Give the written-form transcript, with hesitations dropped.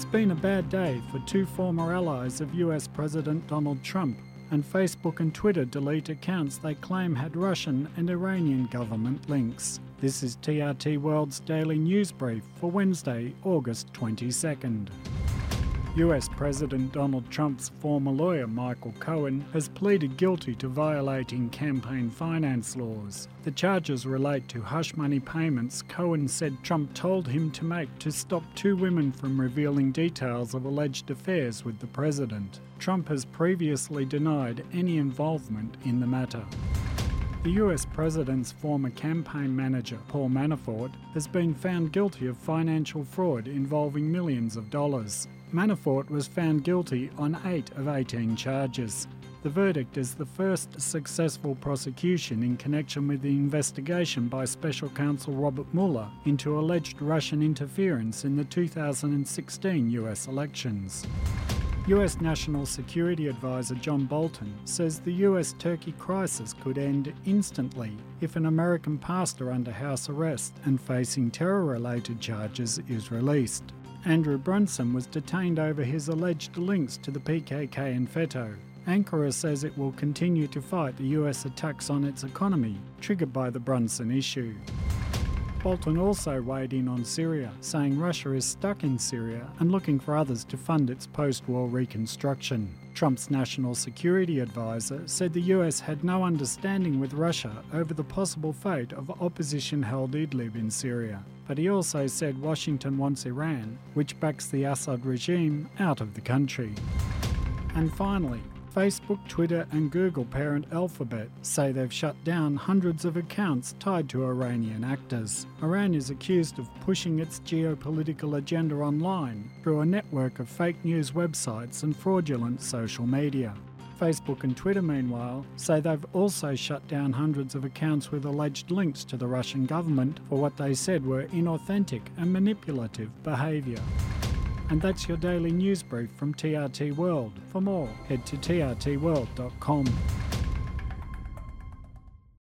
It's been a bad day for two former allies of US President Donald Trump, and Facebook and Twitter delete accounts they claim had Russian and Iranian government links. This is TRT World's Daily News Brief for Wednesday, August 22nd. US President Donald Trump's former lawyer Michael Cohen has pleaded guilty to violating campaign finance laws. The charges relate to hush money payments Cohen said Trump told him to make to stop two women from revealing details of alleged affairs with the president. Trump has previously denied any involvement in the matter. The US president's former campaign manager, Paul Manafort, has been found guilty of financial fraud involving millions of dollars. Manafort was found guilty on 8 of 18 charges. The verdict is the first successful prosecution in connection with the investigation by Special Counsel Robert Mueller into alleged Russian interference in the 2016 US elections. US National Security Advisor John Bolton says the US-Turkey crisis could end instantly if an American pastor under house arrest and facing terror-related charges is released. Andrew Brunson was detained over his alleged links to the PKK and FETÖ. Ankara says it will continue to fight the US attacks on its economy, triggered by the Brunson issue. Bolton also weighed in on Syria, saying Russia is stuck in Syria and looking for others to fund its post-war reconstruction. Trump's national security advisor said the US had no understanding with Russia over the possible fate of opposition-held Idlib in Syria. But he also said Washington wants Iran, which backs the Assad regime, out of the country. And finally, Facebook, Twitter and Google parent Alphabet say they've shut down hundreds of accounts tied to Iranian actors. Iran is accused of pushing its geopolitical agenda online through a network of fake news websites and fraudulent social media. Facebook and Twitter, meanwhile, say they've also shut down hundreds of accounts with alleged links to the Russian government for what they said were inauthentic and manipulative behaviour. And that's your daily news brief from TRT World. For more, head to trtworld.com.